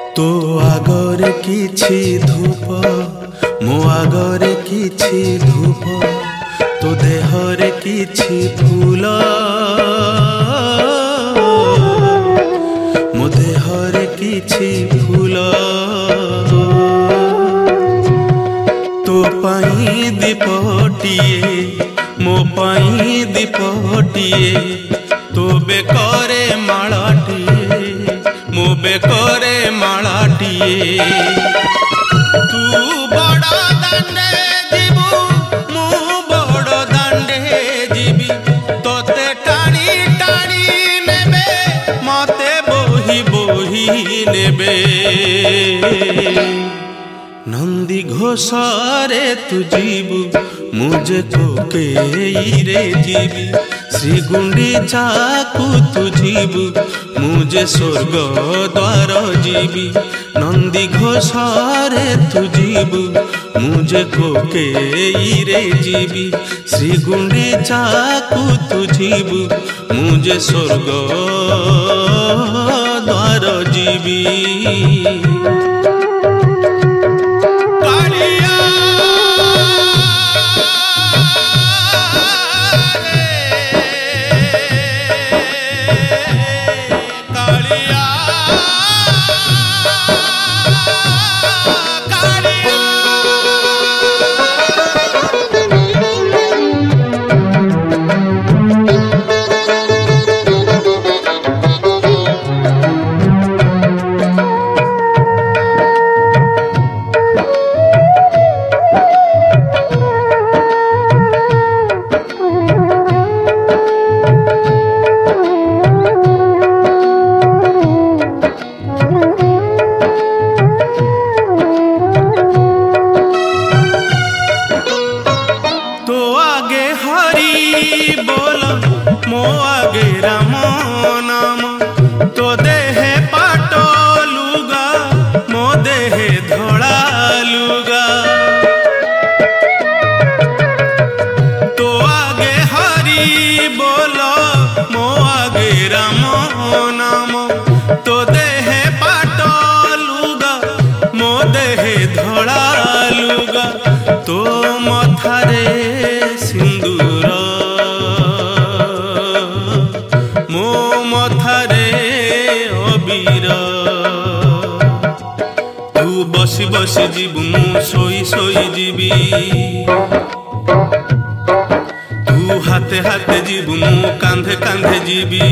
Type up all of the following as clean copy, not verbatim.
तो आगरे किछि धूप मो आगरे किछि धूप तो देहरे किछि फूल मो देहरे किछि फूल तो पाई दीपटिए मो पाई दीपटिए तो बेकरे मालाटिए मो बेकरे मालाटिए तू बड़ दांडे जीवु मु बड़ दांडे जीवी तोते टाणी टाणी नेबे मते बोही बोही नेबे नंदी घोषारे तू जीवु मुझे कोकेईरे जीवी श्री गुंडीचा को तू जीवु मुझे स्वर्ग द्वार जीवी नंदी घोषारे तू जीवु मुझे कोकेईरे जीवी श्री गुंडीचा को तू जीवु मुझे स्वर्ग द्वार जीवी मो आगे राम नाम तो देहे पाटो लुगा मो देहे धोला लुगा तो आगे हरि बोलो मो आगे राम नाम तो देहे पाटो लुगा मो देहे धोला लुगा तो मथारे सिंदूर मो मथारे अबीर तू बसी बसी जीवु मु सोई सोई जीवी तू हाथे हाथे जीवु मु कांधे कांधे जीवी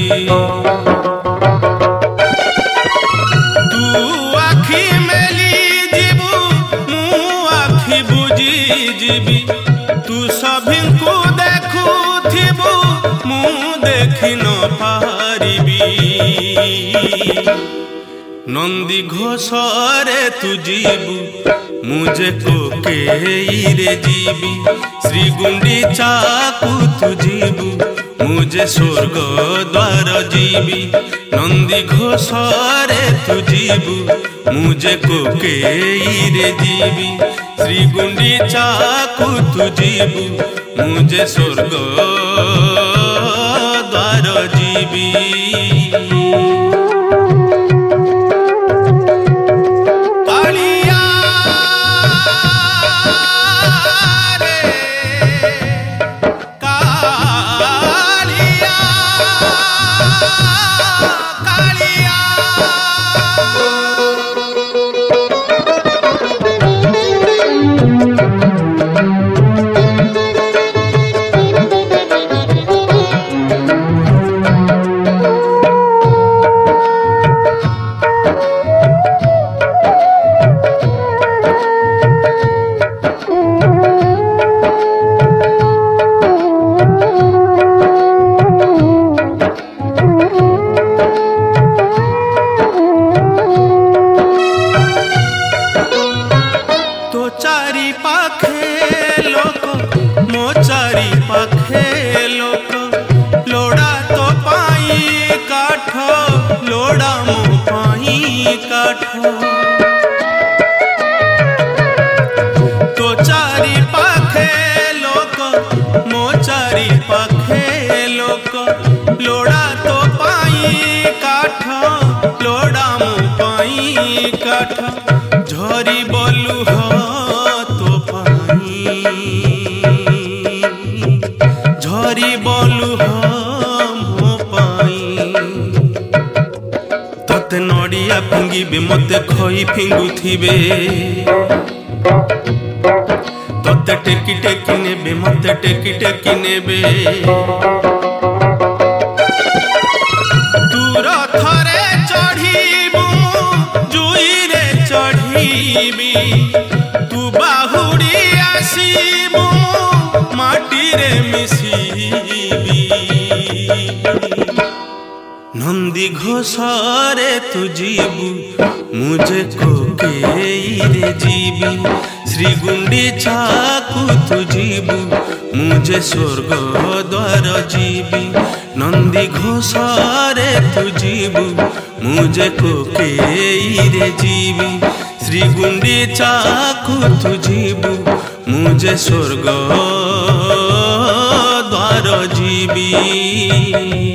तू आखि मेली जीवु मु आखि बुझी जीवी तू सभी को देखुथिबु मु देखि न पारिबी नंदी घोषारे तू जीवु मुझे कोकेईरे जीवी श्री गुंडीचा को तू जीवु मुझे स्वर्ग द्वार जीवी नंदी घोषारे तू जीवु मुझे कोकेईरे जीवी श्री गुंडीचा को तू जीवु मुझे स्वर्ग द्वार जीवी चारी पाखे लोक मो चारी पाखे लोक लोड़ा तो पाई काठ लोड़ा मो पाई काठ तो चारी पाखे लोक मो चारी पाखे लोक लोड़ा तो पाई काठ लोड़ा मो पाई पाई काठ झरी बोलू हो तो पाई झरी बोलू हो मो पाई तते नड़िया फिंगिबे मते खई फिंगुथिबे तते टेकी टेकी नेबे मते टेकी टेकी नेबे दूर थरे चढ़ीबू जुई रे चढ़ीबी तू बाहुड़ी आसीबू माटी रे मिसीबी नंदी घोषरे तू जीबू मुझे कोकेई रे जीबी श्री गुंडीचा को तू जीबू मुझे स्वर्ग द्वार जीबी नंदी घोषरे तू जीबू मुझे कोकेई रे जीबी श्री गुंडीचा को तू जीबू मुझे स्वर्ग द्वार जीबी।